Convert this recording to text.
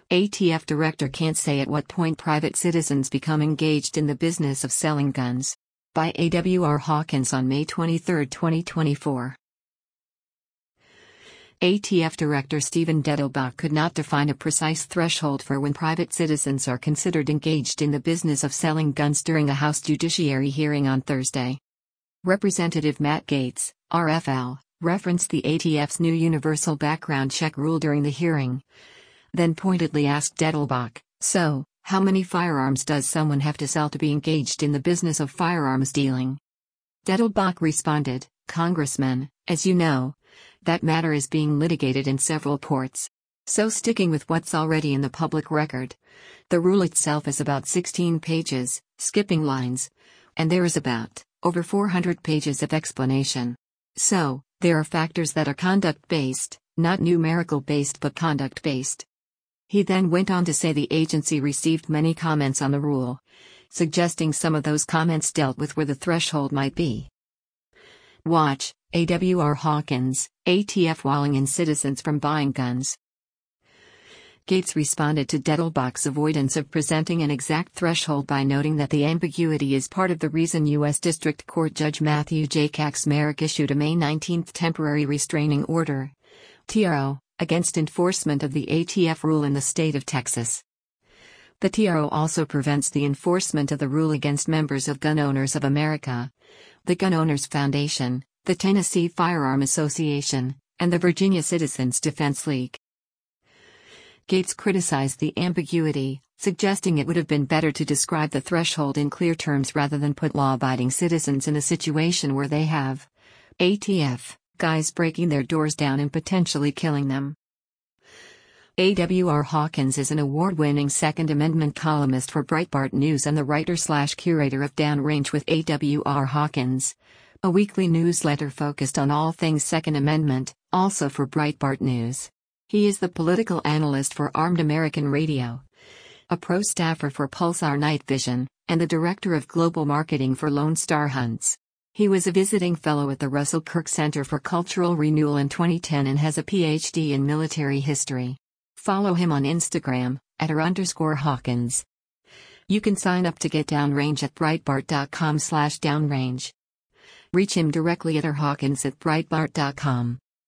ATF director can't say at what point private citizens become engaged in the business of selling guns. By A.W.R. Hawkins on May 23, 2024. ATF Director Stephen Dettelbach could not define a precise threshold for when private citizens are considered engaged in the business of selling guns during a House Judiciary hearing on Thursday. Representative Matt Gaetz, RFL, referenced the ATF's new universal background check rule during the hearing, then pointedly asked Dettelbach, "So, how many firearms does someone have to sell to be engaged in the business of firearms dealing?" Dettelbach responded, "Congressman, as you know, that matter is being litigated in several courts. So sticking with what's already in the public record. The rule itself is about 16 pages, skipping lines. And there is about over 400 pages of explanation. So, there are factors that are conduct-based, not numerical-based but conduct-based." He then went on to say the agency received many comments on the rule, suggesting some of those comments dealt with where the threshold might be. Watch, A.W.R. Hawkins, ATF walling in citizens from buying guns. Gaetz responded to Dettelbach's avoidance of presenting an exact threshold by noting that the ambiguity is part of the reason U.S. District Court Judge Matthew J. Kaczmarek issued a May 19 temporary restraining order, TRO, against enforcement of the ATF rule in the state of Texas. The TRO also prevents the enforcement of the rule against members of Gun Owners of America, the Gun Owners Foundation, the Tennessee Firearm Association, and the Virginia Citizens Defense League. Gaetz criticized the ambiguity, suggesting it would have been better to describe the threshold in clear terms rather than put law-abiding citizens in a situation where they have ATF guys breaking their doors down and potentially killing them. A.W.R. Hawkins is an award-winning Second Amendment columnist for Breitbart News and the writer/curator of Downrange with A.W.R. Hawkins, a weekly newsletter focused on all things Second Amendment, also for Breitbart News. He is the political analyst for Armed American Radio, a pro staffer for Pulsar Night Vision, and the director of global marketing for Lone Star Hunts. He was a visiting fellow at the Russell Kirk Center for Cultural Renewal in 2010 and has a PhD in military history. Follow him on Instagram, @r_Hawkins. You can sign up to get Downrange at Breitbart.com/downrange. Reach him directly at rhawkins@breitbart.com.